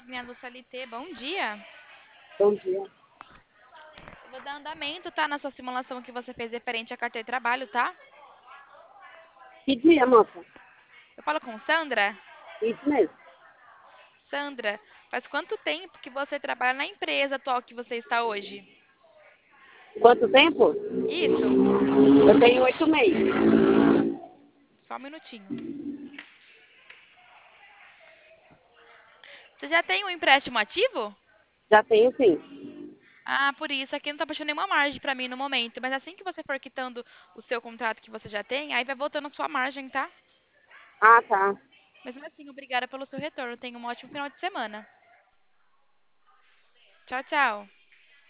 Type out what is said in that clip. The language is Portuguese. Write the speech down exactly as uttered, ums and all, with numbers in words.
Yasmin do C L T, bom dia. Bom dia. Eu vou dar andamento, tá? Na sua simulação que você fez referente à carteira de trabalho, tá? Que dia, moça? Eu falo com Sandra. Isso mesmo. Sandra, faz quanto tempo que você trabalha na empresa atual que você está hoje? Quanto tempo? Isso, Eu tenho oito meses. só um minutinho. Você já tem um empréstimo ativo? Já tenho sim. Ah, por isso, aqui não tá puxando nenhuma margem pra mim no momento. Mas assim que você for quitando o seu contrato que você já tem, aí vai voltando a sua margem, tá? Ah, tá. Mesmo assim, obrigada pelo seu retorno. Tenha um ótimo final de semana. Tchau, tchau.